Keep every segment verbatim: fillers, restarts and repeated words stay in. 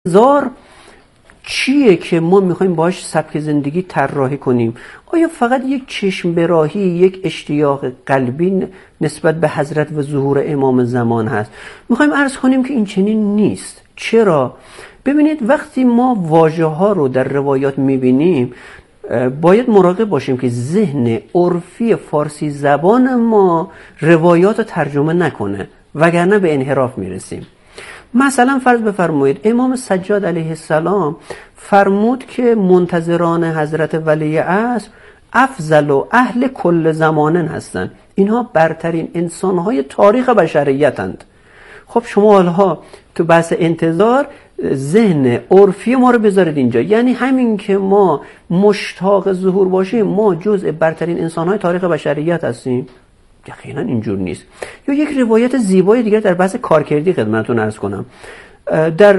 انتظار چیه که ما میخوایم باهاش سبک زندگی طراحی کنیم؟ آیا فقط یک چشم براهی، یک اشتیاق قلبی نسبت به حضرت و ظهور امام زمان هست؟ میخوایم عرض کنیم که این چنین نیست. چرا؟ ببینید وقتی ما واژه ها رو در روایات میبینیم باید مراقب باشیم که ذهن عرفی فارسی زبان ما روایات رو ترجمه نکنه، وگرنه به انحراف میرسیم. مثلا فرض بفرمایید امام سجاد علیه السلام فرمود که منتظران حضرت ولی عصر افضل و اهل کل زمانن هستند، اینها برترین انسانهای تاریخ بشریتند. خب شما حالا تو بحث انتظار ذهن عرفی ما رو بذارید اینجا، یعنی همین که ما مشتاق ظهور باشیم ما جزء برترین انسانهای تاریخ بشریت هستیم؟ یقینا اینجور نیست. یا یک روایت زیبای دیگر در بحث کارکردی خدمتتون عرض کنم. در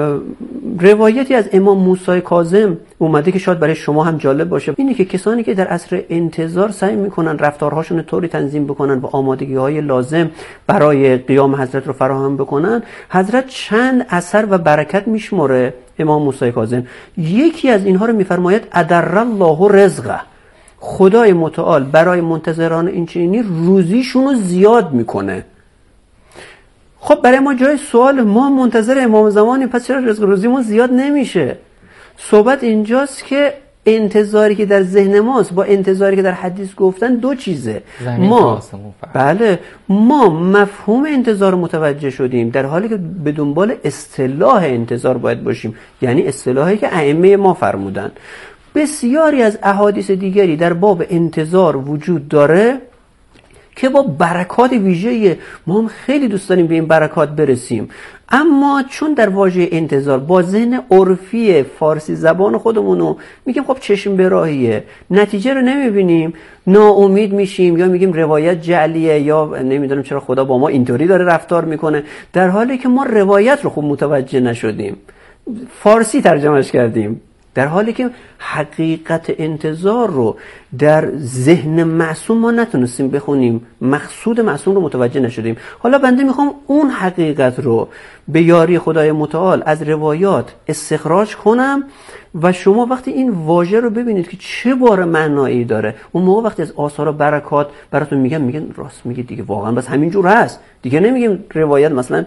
روایتی از امام موسی کاظم اومده که شاید برای شما هم جالب باشه، اینه که کسانی که در عصر انتظار سعی میکنن رفتارهاشون طوری تنظیم بکنن و آمادگی‌های لازم برای قیام حضرت رو فراهم بکنن، حضرت چند اثر و برکت میشمره امام موسی کاظم. یکی از اینها رو میفرماید ادر الله رزقه، خدای متعال برای منتظران این چنینی روزیشون رو زیاد میکنه. خب برای ما جای سوال، ما منتظر امام زمانی، پس چرا رزق روزیمون زیاد نمیشه؟ صحبت اینجاست که انتظاری که در ذهن ماست با انتظاری که در حدیث گفتن دو چیزه. ما بله ما مفهوم انتظار متوجه شدیم، در حالی که به دنبال اصطلاح انتظار باید باشیم، یعنی اصطلاحی که ائمه ما فرمودن. بسیاری از احادیث دیگری در باب انتظار وجود داره که با برکات ویژه‌ای، ما هم خیلی دوست داریم به این برکات برسیم، اما چون در واژه انتظار با ذهن عرفی فارسی زبان خودمونو میگیم خب چشم براهیه، نتیجه رو نمیبینیم، ناامید میشیم یا میگیم روایت جعلیه یا نمیدونم چرا خدا با ما اینطوری داره رفتار میکنه، در حالی که ما روایت رو خوب متوجه نشدیم، فارسی ترجمهش کردیم، در حالی که حقیقت انتظار رو در ذهن معصوم ما نتونستیم بخونیم، مقصود معصوم رو متوجه نشدیم. حالا بنده میخوام اون حقیقت رو به یاری خدای متعال از روایات استخراج کنم و شما وقتی این واژه رو ببینید که چه بار معنایی داره، اون موقع وقتی از آثار و برکات براتون میگم میگن راست میگه دیگه، واقعا بس همینجور هست دیگه، نمیگیم روایت مثلا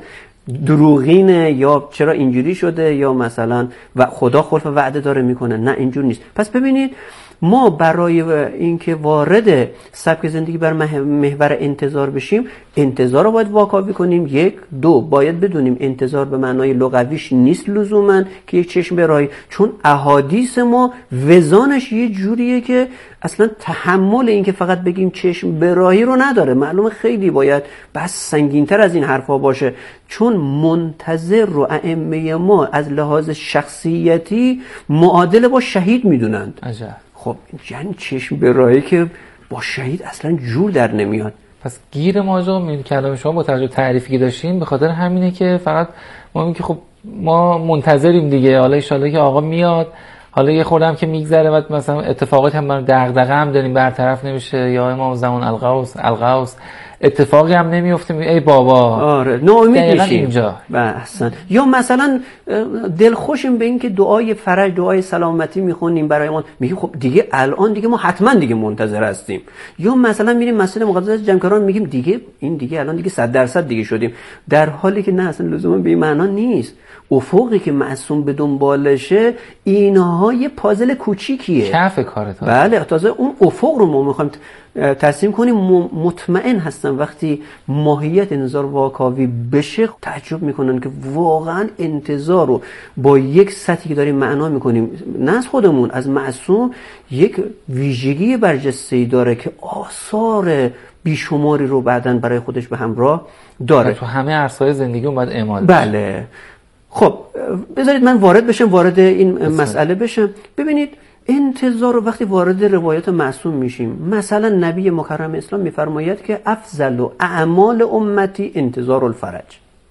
دروغینه یا چرا اینجوری شده یا مثلا و خدا خلف وعده داره میکنه، نه اینجور نیست. پس ببینید ما برای اینکه وارد سبک زندگی بر محور انتظار بشیم، انتظار رو باید واکاوی کنیم. یک دو باید بدونیم انتظار به معنای لغویش نیست لزوما که یک چشم براهی، چون احادیث ما وزانش یه جوریه که اصلا تحمل این که فقط بگیم چشم براهی رو نداره. معلومه خیلی باید بس سنگین‌تر از این حرفا باشه، چون منتظر رو ائمه ما از لحاظ شخصیتی معادل با شهید میدونند. عجب. خب یعنی چشم براهی که با شهید اصلا جور در نمیاد. پس گیر ماجرا می کلام شما با توجه تعریفی که داشتین به خاطر همینه که فقط ما میگیم که خب ما منتظریم دیگه، حالا ان شاءالله که آقا میاد، حالا یه خوردم که میگذره و مثلا اتفاقات هم دغدغه هم داریم برطرف نمیشه، یا امام زمان الغوث الغوث اتفاقی هم نمیفته، ای بابا آره ناامید میشیم اینجا. احسن. یا مثلا دلخوشیم به این که دعای فرج، دعای سلامتی میخونیم برای ما، میگیم خب دیگه الان دیگه ما حتما دیگه منتظر هستیم. یا مثلا میریم مسجد مقدس جمکران میگیم دیگه این دیگه الان دیگه صد درصد دیگه شدیم، در حالی که نه، اصلا لزوما به این معنا نیست. افقی که معصوم به دنبالشه اینها یه پازل کوچیکیه، کف کاره. بله تازه اون افق رو ما میخوایم ترسیم کنیم. مطمئن هستم وقتی ماهیت انتظار واکاوی بشه تعجب میکنن که واقعا انتظار رو با یک سطحی که داریم معنا میکنیم، نه از خودمون، از معصوم، یک ویژگی برجسته‌ای داره که آثار بیشماری رو بعداً برای خودش به همراه داره. تو همه عرصه‌های زندگی اون باید اعمال بشه. بله. خب بذارید من وارد بشم، وارد این بسید. مسئله بشم. ببینید انتظار رو وقتی وارد روایات معصوم میشیم، مثلا نبی مکرم اسلام میفرماید که افضل و اعمال امتی انتظار الفرج.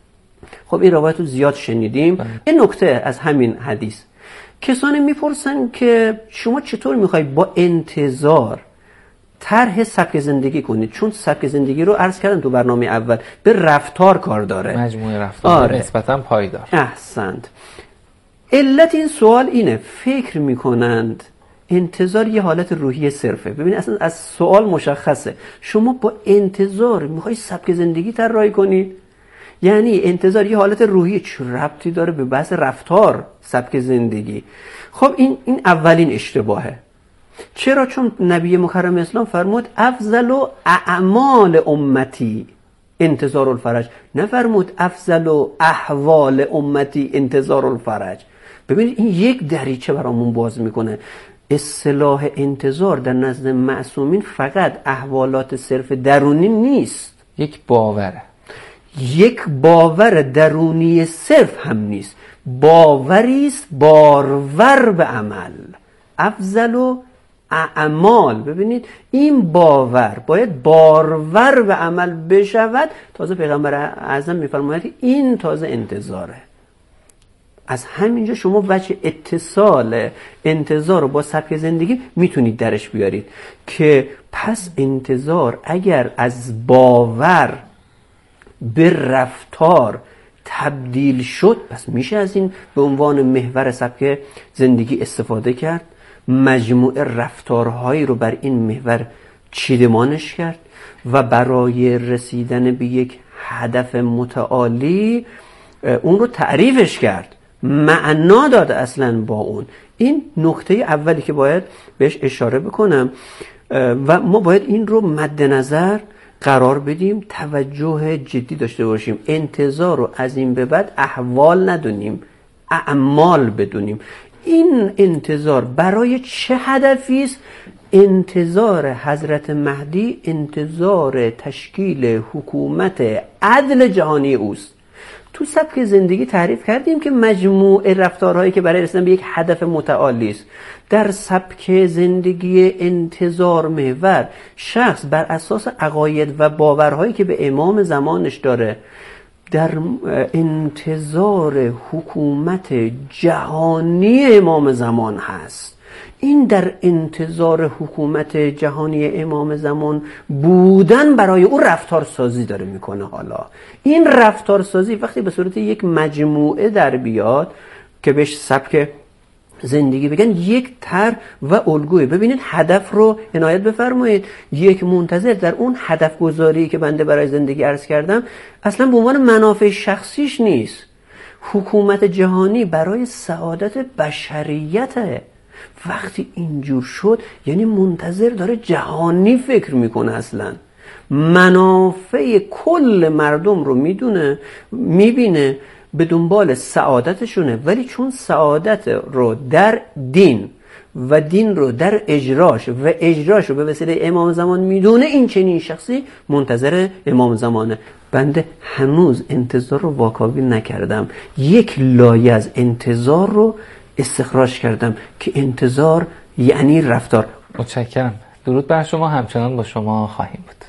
خب این روایت رو زیاد شنیدیم. این نکته از همین حدیث، کسانی میپرسن که شما چطور میخوای با انتظار طرح سبک زندگی کنید، چون سبک زندگی رو عرض کردم تو برنامه اول به رفتار کار داره، مجموعه رفتار آره. نسبتاً پایدار. احسنت. علت این سوال اینه، فکر میکنند انتظار یه حالت روحی صرفه. ببین اصلا از سوال مشخصه شما با انتظار میخوای سبک زندگی طراحی کنید، یعنی انتظار یه حالت روحی، چه ربطی داره به بحث رفتار سبک زندگی؟ خب این این اولین اشتباهه. چرا؟ چون نبی مکرم اسلام فرمود افضل و اعمال امتی انتظار الفرج، نفرمود افضل و احوال امتی انتظار الفرج. ببینید این یک دریچه برامون باز میکنه. اصطلاح انتظار در نزد معصومین فقط احوالات صرف درونی نیست، یک باوره، یک باور درونی صرف هم نیست، باوری است بارور به عمل. افضل و اعمال، ببینید این باور باید بارور به عمل بشود. تازه پیغمبر اعظم میفرماید این تازه انتظاره. از همینجا شما وجه اتصال انتظار رو با سبک زندگی میتونید درش بیارید که پس انتظار اگر از باور به رفتار تبدیل شد، پس میشه از این به عنوان محور سبک زندگی استفاده کرد، مجموعه رفتارهایی رو بر این محور چیدمانش کرد و برای رسیدن به یک هدف متعالی اون رو تعریفش کرد، معنا داد اصلا با اون. این نکته اولی که باید بهش اشاره بکنم و ما باید این رو مد نظر قرار بدیم، توجه جدی داشته باشیم. انتظار رو از این به بعد احوال ندونیم، اعمال بدونیم. این انتظار برای چه هدفی است؟ انتظار حضرت مهدی انتظار تشکیل حکومت عدل جهانی اوست. تو سبک زندگی تعریف کردیم که مجموعه رفتارهایی که برای رسیدن به یک هدف متعالی است. در سبک زندگی انتظار محور شخص بر اساس عقاید و باورهایی که به امام زمانش داره در انتظار حکومت جهانی امام زمان هست. این در انتظار حکومت جهانی امام زمان بودن برای او رفتارسازی داره میکنه. حالا این رفتارسازی وقتی به صورت یک مجموعه در بیاد که بهش سبک زندگی بگن، یک طرح و الگوی. ببینید هدف رو عنایت بفرمایید. یک منتظر در اون هدف گذاری که بنده برای زندگی عرض کردم اصلا به عنوان منافع شخصیش نیست. حکومت جهانی برای سعادت بشریته. وقتی اینجور شد یعنی منتظر داره جهانی فکر میکنه، اصلا منافع کل مردم رو میدونه، میبینه، به دنبال سعادتشونه. ولی چون سعادت رو در دین و دین رو در اجراش و اجراش رو به وسیله امام زمان میدونه، این چنین شخصی منتظر امام زمانه. بنده هنوز انتظار رو واکاوی نکردم، یک لایه از انتظار رو استخراج کردم که انتظار یعنی رفتار. متشکرم. درود بر شما، همچنان با شما خواهیم بود.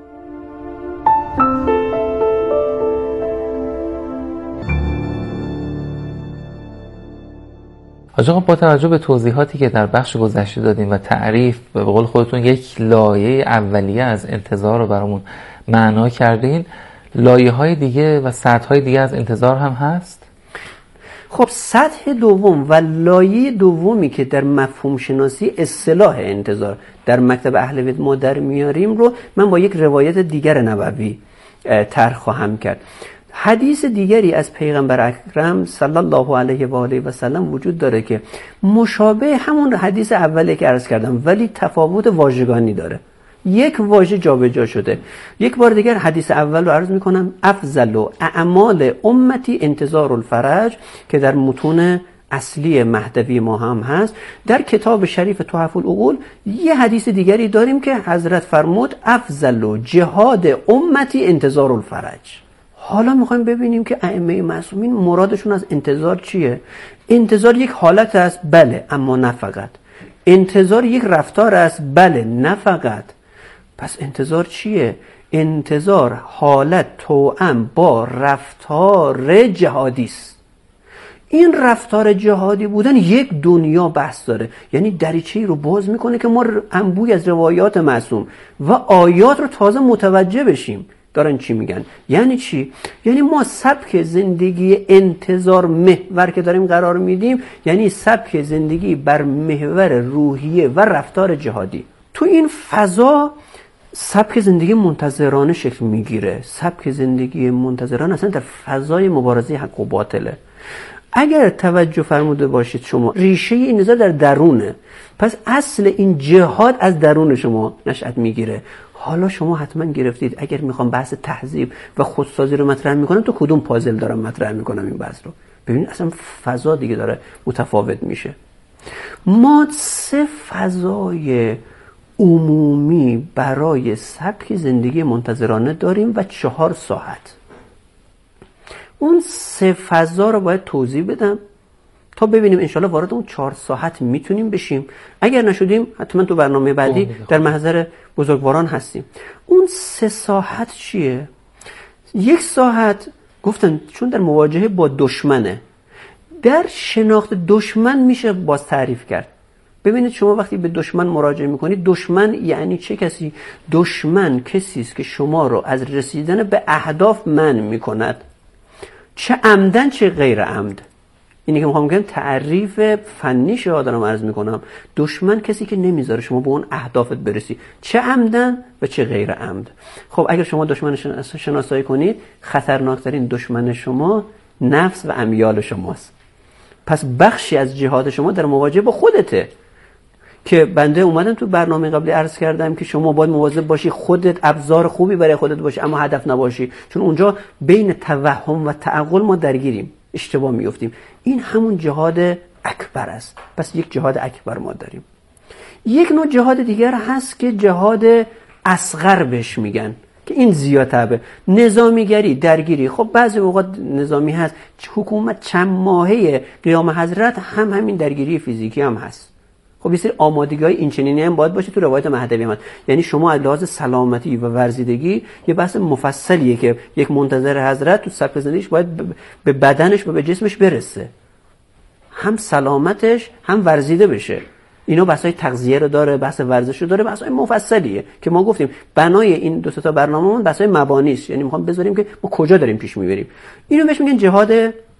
حاج آقا، با توجه به توضیحاتی که در بخش گذشته دادیم و تعریف به قول خودتون یک لایه اولیه از انتظار رو برامون معنا کردین، لایه های دیگه و سطح های دیگه از انتظار هم هست؟ خب سطح دوم و لایه دومی که در مفهوم شناسی اصطلاح انتظار در مکتب اهل بیت ما در میاریم رو من با یک روایت دیگر نبوی طرح خواهم کرد. حدیث دیگری از پیغمبر اکرم صلی الله علیه و آله و سلم وجود داره که مشابه همون حدیث اولی که عرض کردم ولی تفاوت واژگانی داره. یک واژه جابجا شده. یک بار دیگر حدیث اول رو عرض میکنم. افضل و اعمال امتی انتظار الفرج که در متون اصلی مهدوی ما هم هست. در کتاب شریف تحف العقول یه حدیث دیگری داریم که حضرت فرمود افضل و جهاد امتی انتظار الفرج. حالا میخوایم ببینیم که ائمه معصومین مرادشون از انتظار چیه؟ انتظار یک حالت است، بله، اما نه فقط. انتظار یک رفتار است، بله، نه فقط. پس انتظار چیه؟ انتظار حالت توأم با رفتار جهادی است. این رفتار جهادی بودن یک دنیا بحث داره، یعنی دریچه‌ای رو باز میکنه که ما انبوی از روایات معصوم و آیات رو تازه متوجه بشیم. دارن چی میگن. یعنی چی؟ یعنی ما سبک زندگی انتظار محور که داریم قرار میدیم، یعنی سبک زندگی بر محور روحیه و رفتار جهادی. تو این فضا سبک زندگی منتظرانه شکل میگیره. سبک زندگی منتظرانه اصلا در فضای مبارزه حق و باطله. اگر توجه فرموده باشید شما، ریشه این نزاع در درونه، پس اصل این جهاد از درون شما نشأت میگیره. حالا شما حتما گرفتید اگر میخوام بحث تهذیب و خودسازی رو مطرح میکنم تو کدوم پازل دارم مطرح میکنم این بحث رو. ببینید اصلا فضا دیگه داره متفاوت میشه. ما سه فضای عمومی برای سبک زندگی منتظرانه داریم و چهار ساحت. اون سه فضا رو باید توضیح بدم تا ببینیم انشالله وارد اون چهار ساحت میتونیم بشیم. اگر نشدیم حتما تو برنامه بعدی در محضر بزرگواران هستیم. اون سه ساحت چیه؟ یک ساحت گفتم چون در مواجهه با دشمنه، در شناخت دشمن میشه باز تعریف کرد. ببینید شما وقتی به دشمن مراجعه میکنید، دشمن یعنی چه کسی؟ دشمن کسی است که شما رو از رسیدن به اهداف منع میکند، چه عمدن چه غیر عمد. اینی که میخوام بگم تعریف فنیش رو دارم عرض میکنم. دشمن کسی که نمیذاره شما به اون اهدافت برسی، چه عمدن و چه غیر عمد. خب اگر شما دشمن شناسایی کنید، خطرناکترین دشمن شما نفس و امیال شماست. پس بخشی از جهاد شما در مواجهه با خودته که بنده اومدم تو برنامه قبلی عرض کردم که شما باید مواظب باشی خودت ابزار خوبی برای خودت باشی اما هدف نباشی، چون اونجا بین توهم و تعقل ما درگیریم، اشتباه میافتیم. این همون جهاد اکبر است. پس یک جهاد اکبر ما داریم. یک نوع جهاد دیگر هست که جهاد اصغر بهش میگن که این زیادتره، نظامیگری، درگیری. خب بعضی اوقات نظامی هست، حکومت چند ماهه قیام حضرت هم همین درگیری فیزیکی هم هست. خب یه سری آمادگی‌های این چنینی هم باید باشه. تو روایت مهدوی هم هست. یعنی شما از لحاظ سلامتی و ورزیدگی یه بحث مفصلیه که یک منتظر حضرت تو سبک زندگیش باید به بدنش و به جسمش برسه، هم سلامتش هم ورزیده بشه. اینا بحث‌های تغذیه رو داره، بحث ورزش رو داره، بحث‌های مفصلیه که ما گفتیم بنای این دو تا برنامه‌مون بحث‌های مبانی است. یعنی می‌خوام بذاریم که ما کجا داریم پیش می‌بریم. اینو بهش میگن جهاد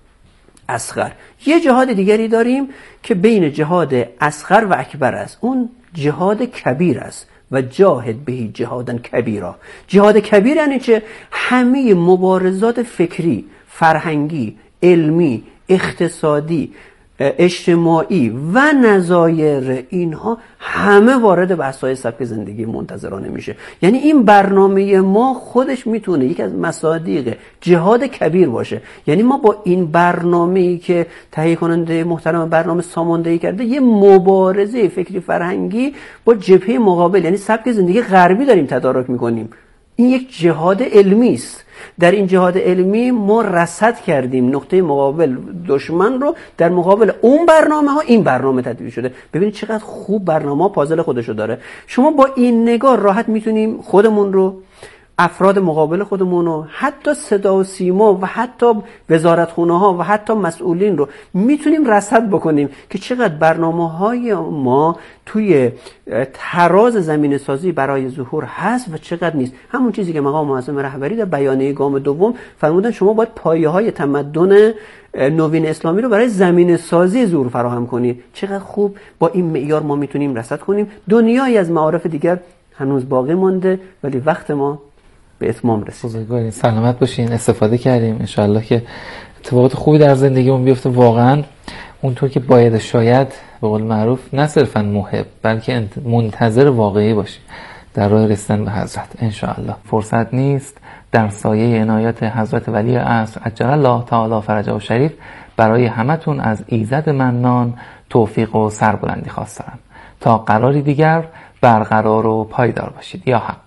اصغر. یه جهاد دیگری داریم که بین جهاد اصغر و اکبر است. اون جهاد کبیر است و جاهد بهی جهادن کبیرا. جهاد کبیر یعنی چه؟ همه مبارزات فکری، فرهنگی، علمی، اقتصادی، اجتماعی و نظایر اینها همه وارد بحث‌های سبک زندگی منتظرانه میشه. یعنی این برنامه ما خودش میتونه یکی از مصادیق جهاد کبیر باشه. یعنی ما با این برنامه‌ای که تهیه کننده محترم برنامه ساماندهی کرده یه مبارزه فکری فرهنگی با جبهه مقابل یعنی سبک زندگی غربی داریم تدارک میکنیم. این یک جهاد علمی است. در این جهاد علمی ما رصد کردیم نقطه مقابل دشمن رو، در مقابل اون برنامه ها این برنامه تدوین شده. ببینید چقدر خوب برنامه ها پازل خودشو داره. شما با این نگاه راحت میتونیم خودمون رو، افراد مقابل خودمون رو، حتی صدا و سیما و حتی وزارتخونه ها و حتی مسئولین رو میتونیم رصد بکنیم که چقدر برنامه های ما توی تراز زمینه سازی برای ظهور هست و چقدر نیست. همون چیزی که مقام معظم رهبری در بیانیه گام دوم فرمودن شما باید پایه های تمدن نوین اسلامی رو برای زمینه سازی ظهور فراهم کنید. چقدر خوب با این معیار ما میتونیم رصد کنیم. دنیایی از معارف دیگر هنوز باقی مونده ولی وقت ما به اتمام رسید. بزرگوارین سلامت باشین. استفاده کردیم انشالله که اتفاقات خوبی در زندگیمون بیفته، واقعا اونطور که باید شاید به قول معروف نه صرفا محب بلکه منتظر واقعی باشیم در راه رسیدن به حضرت انشالله. فرصت نیست در سایه عنایات حضرت ولی عصر عجل الله تعالی فرجه و شریف برای همتون از ایزد منان توفیق و سربلندی خواستم. تا قراری دیگر برقرار و پایدار باشید. یا حق.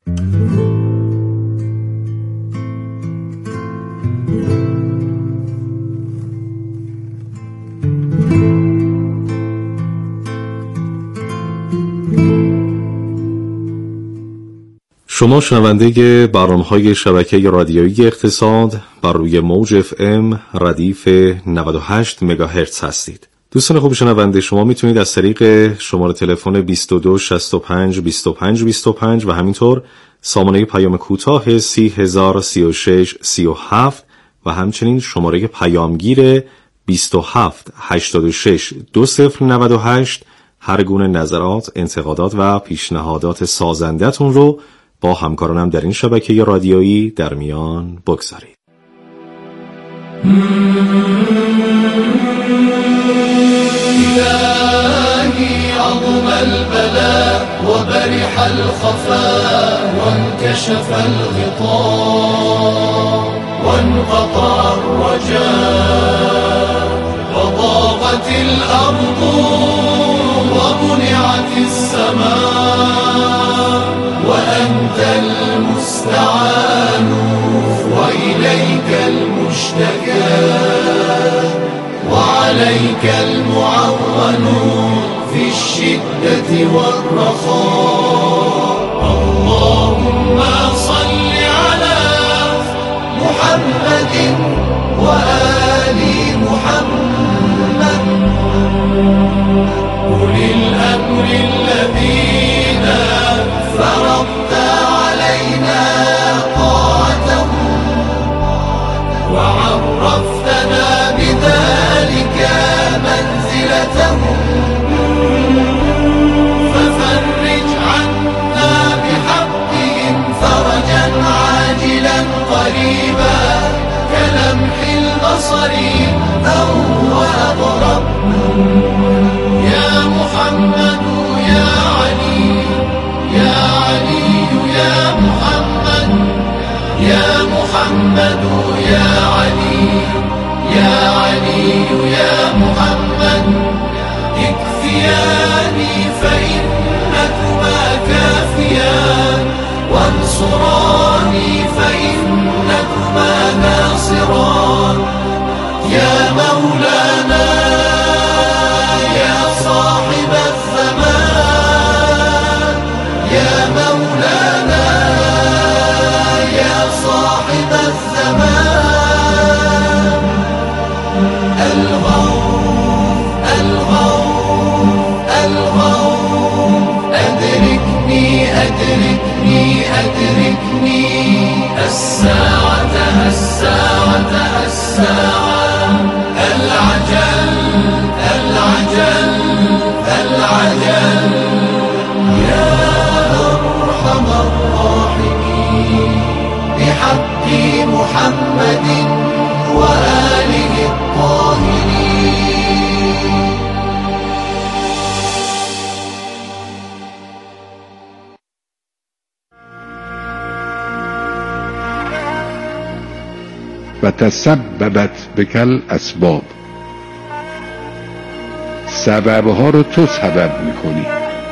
شما شنونده برنامه‌های شبکه رادیویی اقتصاد بر روی موج اف ام ردیف نود و هشت مگاهرتز هستید. دوستان خوب شنونده، شما میتونید از طریق شماره تلفن بیست و دو شصت و پنج بیست و پنج بیست و پنج و همینطور سامانه پیام کوتاه سی هزار سی و شش سی و هفت و همچنین شماره پیامگیر بیست و هفت هشتاد و شش دو صفر نود و هشت هر گونه نظرات، انتقادات و پیشنهادات سازنده‌تون رو با همکارانم در این شبکه رادیویی در میان بگذارید. إلهي عظم البلاء وبرح الخفاء وانكشف الغطاء وانقطع الرجاء وضاقت الأرض ومنعت السماء وأنت المستعان وإليك المشتكى وعليك المعون في الشدة والرخاء. اللهم صل على محمد وآل محمد أولي الأمر الذين فرضت علينا طاعتهم وعرفتنا بذلك منزلتهم ففرج عنا بحقهم فرجا عاجلا قريبا كلمح البصر أو أقرب. يا محمد يا علي يا علي يا محمد يا محمد يا علي يا علي يا محمد اكفياني فإنكما كافيان وانصراني فإنكما ناصران. يا مولانا يا صاحب الزمان يا مولانا يا صاحب الزمان الغوث الغوث الغوث أدركني أدركني أدركني الساعة الساعة الساعة العجل العجل العجل. يا أرحم الراحمين بحق محمد وآله الطاهرين. و تسببت بکل اسباب، سببها رو تو سبب میکنی.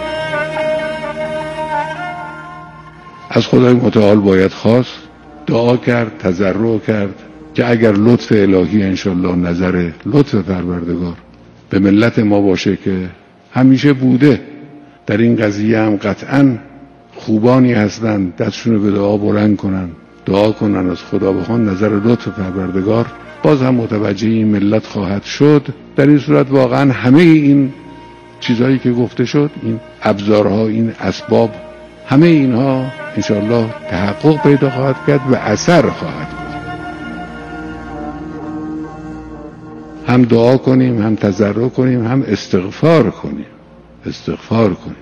از خدای متعال باید خواست، دعا کرد، تضرع کرد که اگر لطف الهی انشالله نظر لطف پروردگار به ملت ما باشه که همیشه بوده، در این قضیه هم قطعا خوبانی هستن دستشون رو به دعا بلند کنن، دعا کنن از خدا بخوان نظر لطف پروردگار باز هم متوجه این ملت خواهد شد. در این صورت واقعا همه این چیزهایی که گفته شد، این ابزارها، این اسباب، همه اینها انشالله تحقق پیدا خواهد کرد و اثر خواهد کرد. هم دعا کنیم، هم تضرع کنیم، هم استغفار کنیم استغفار کنیم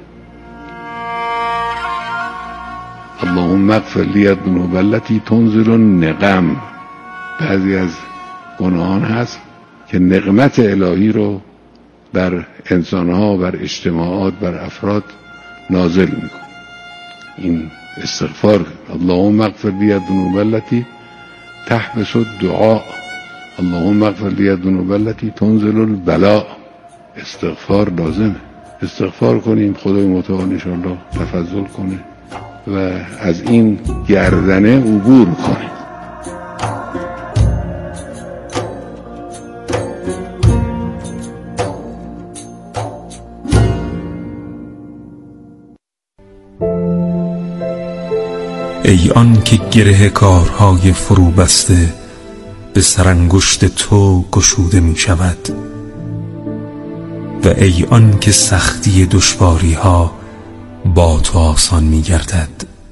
اللهم اغفر لی الذنوب التي تنزل النقم. بعضی از گناهان هست که نقمت الهی رو بر انسانها، بر اجتماعات، بر افراد نازل میکنه. این استغفار. اللهم اغفر لی الذنوب التي تحبس الدعاء، اللهم اغفر لی الذنوب التي تنزل البلاء. استغفار لازمه. استغفار کنیم، خدای متعال انشاءالله تفضل کنه و از این گردنه عبور کنیم. ای آن که گره کارهای فرو بسته به سرانگشت تو گشوده می شود. و ای آن که سختی دشواری ها با تو آسان می گردد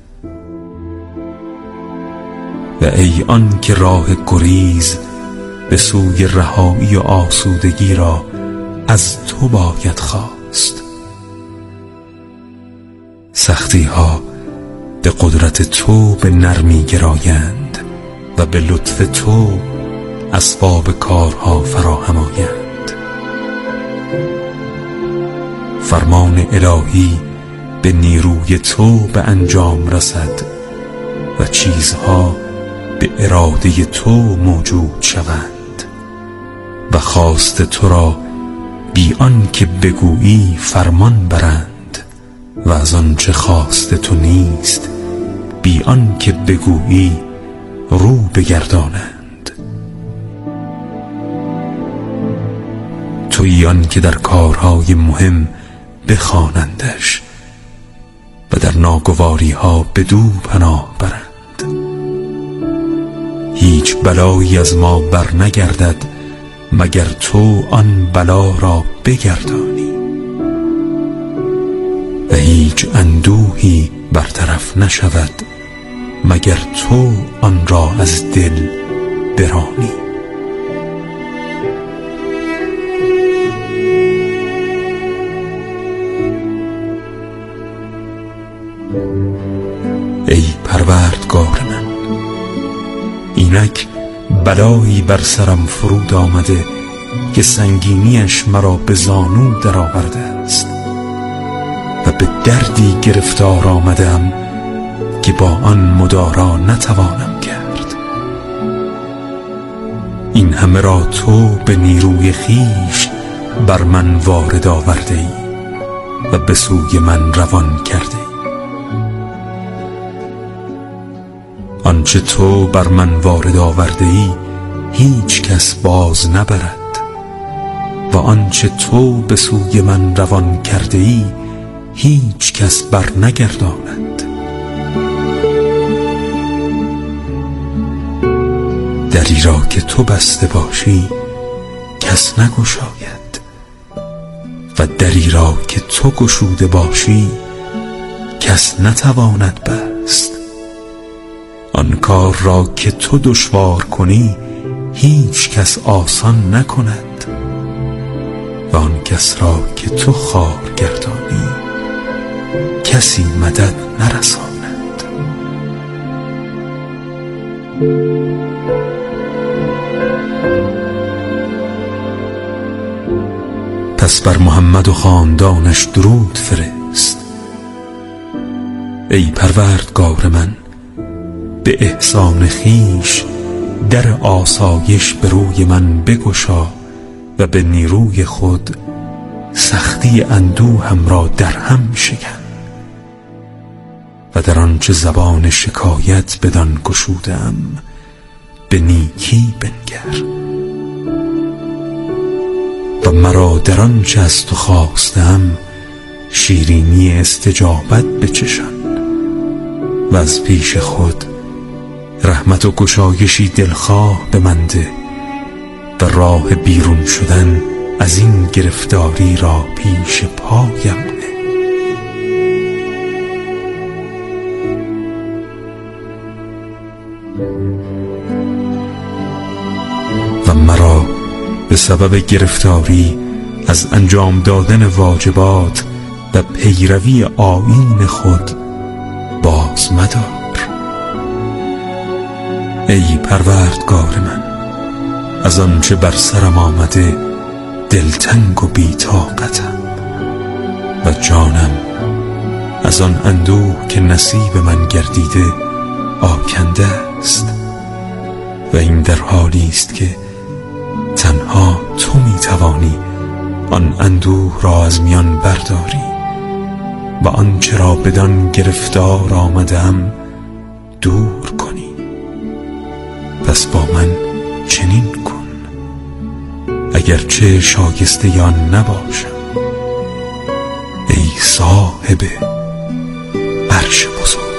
و ای آن که راه گریز به سوی رهایی و آسودگی را از تو باید خواست. سختی ها به قدرت تو به نرمی گرایند و به لطف تو اسباب کارها فراهم آیند. فرمان الهی به نیروی تو به انجام رسد و چیزها به اراده تو موجود شوند و خواست تو را بی آن که بگویی فرمان برند و از آن چه خواست تو نیست بی آن که بگویی رو بگردانند. تویی آن که در کارهای مهم بخوانندش و در ناگواری ها بدو پناه برند. هیچ بلایی از ما بر نگردد مگر تو آن بلا را بگردانی و هیچ اندوهی برطرف نشود مگر تو آن را از دل برانی. ای پروردگار من، اینک بلایی بر سرم فرود آمده که سنگینیش مرا به زانو در آورده است و به دردی گرفتار آمدم که با آن مدارا نتوانم کرد. این همه را تو به نیروی خیش بر من وارد آورده ای و به سوی من روان کرده ای. آنچه تو بر من وارد آورده ای هیچ کس باز نبرد و آنچه تو به سوی من روان کرده ای هیچ کس بر نگرداند. دری را که تو بسته باشی کس نگشاید و دری را که تو گشوده باشی کس نتواند بست. آن کار را که تو دشوار کنی هیچ کس آسان نکند و آن کس را که تو خوار گردانی کسی مدد نرساند. پس بر محمد و خاندانش درود فرست. ای پروردگار من، به احسان خیش در آسایش به روی من بگشا و به نیروی خود سختی اندوهم را در هم شکن و در آنچه زبان شکایت بدان گشودم به نیکی بنگر و مرا در آنچه از تو خواستم شیرینی استجابت بچشان و از پیش خود رحمت و گشایشی دلخواه به من ده و راه بیرون شدن از این گرفتاری را پیش پایم نه. و مرا به سبب گرفتاری از انجام دادن واجبات و پیروی آیین خود باز مدار. ای پروردگار من، از آنچه بر سرم آمده دلتنگ و بی‌طاقتم و جانم از آن اندوه که نصیب من گردیده آکنده است و این در حالی است که تنها تو می توانی آن اندوه را از میان برداری و آنچه را بدان گرفتار آمدم دور کنی. پس با من چنین کن اگرچه شایسته آن نباشم ای صاحب عرش بزرگ.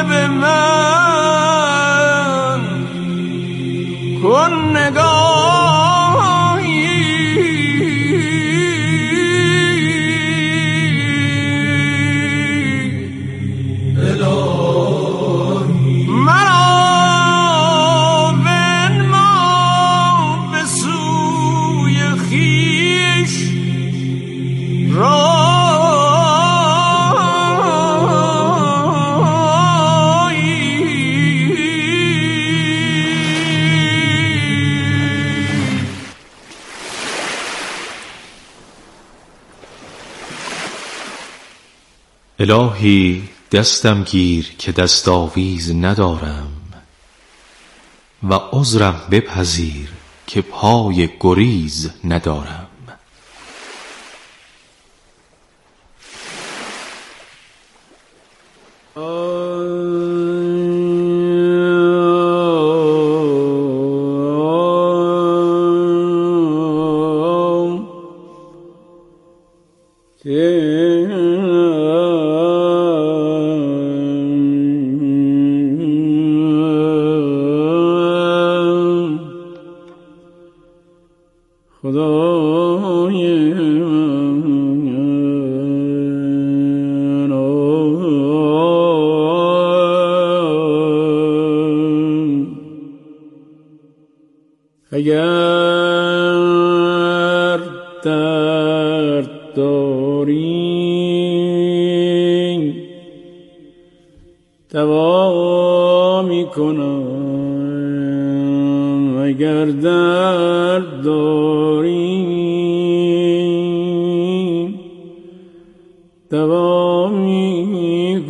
به من کن نگاهی الهی مرا بنما به سوی خویش را الهی دستم گیر که دست آویز ندارم و عذرم بپذیر که پای گریز ندارم. اگر درد داری دوا می کنم، اگر درد داری دوا می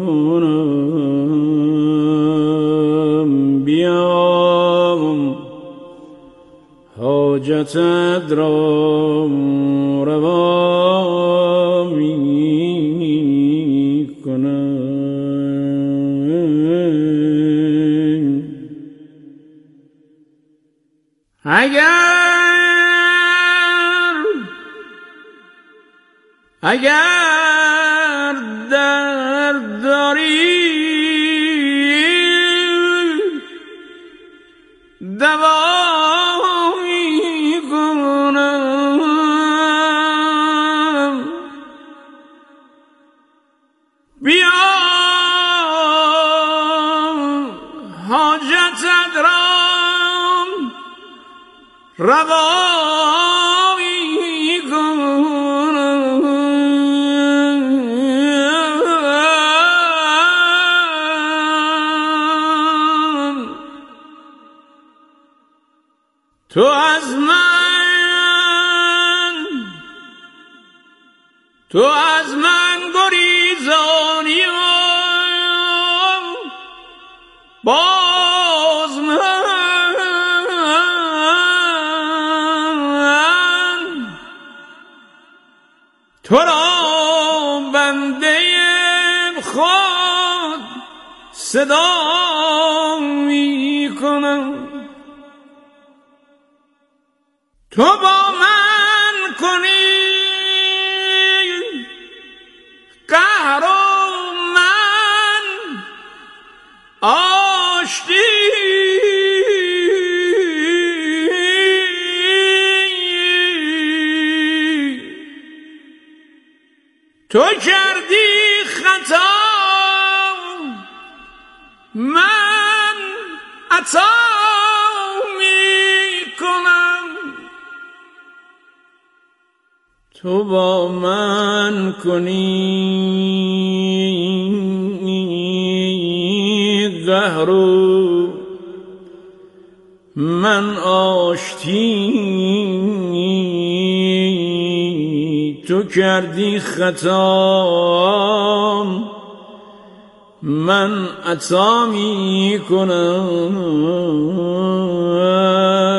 کنم. بیا حاجتت را روا می کنم. اگر اگر درد داری دوا روایی کنم. تو از من تو از من گریزانی باز من تو را بنده خود صدا می کنم. تو با من کنی قهر و من آشتی، تو کردی خطا من عطا می کنم. تو با من کنی قهر و من آشتی، تو کردی خطا من عطا می کنم.